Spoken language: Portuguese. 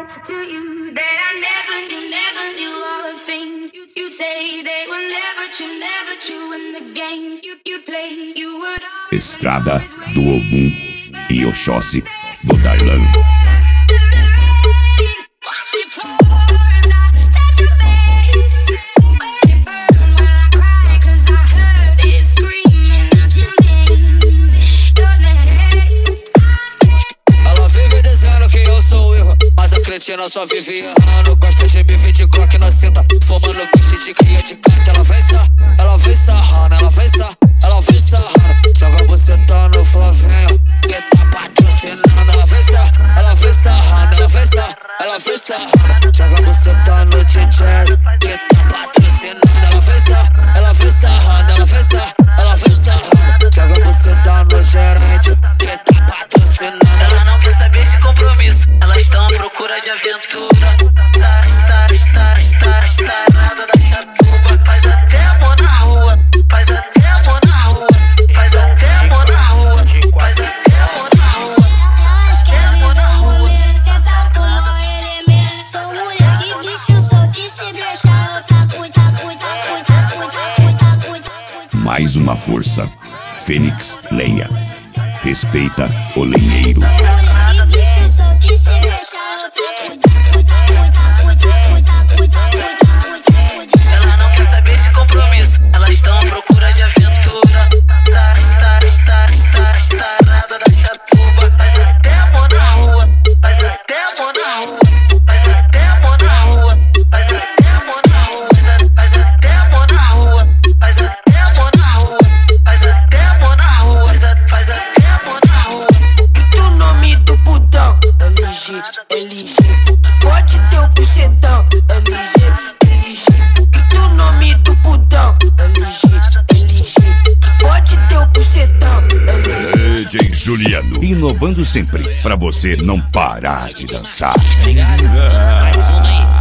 to you that I never knew all the things you say they were never true in the games you play. You would always Estrada do Ogum e Oxóssi do Darlan. Mas a cretina só vive errando. Gosta de me ver de Glock na cinta, fumando guiche de cria de canta. Ela vem sarrando, ela vem sarrando. Joga você tá no Flavinho, que tá patrocinando. Ela vem sarrando. Joga você tá no DJ, que tá patrocinando. Ela vem sarrando. Joga você tá no gerente, que tá patrocinando. Ela não quer saber de compromisso, elas estão à procura de aventura. Estarada da chatuba. Faz até amor na rua. Nós quer viver o rolê, senta com o elemento. Sou mulher e bicho, só que se deixar eu taco. Mais uma força. Fênix Lenha. Respeita o lenheiro. Sou mulher e bicho, só que se deixar eu taco. Ela não quer saber de compromisso, elas estão à procura de aventura. Estarada da chatuba. Faz até amor na rua. Grita o nome do putão, LG. Que pode ter o bucetão, LG. Grita o nome do putão, LG. Que pode ter o bucetão, LG. DJ Juliano. Inovando sempre, pra você não parar de dançar. Mais uma aí.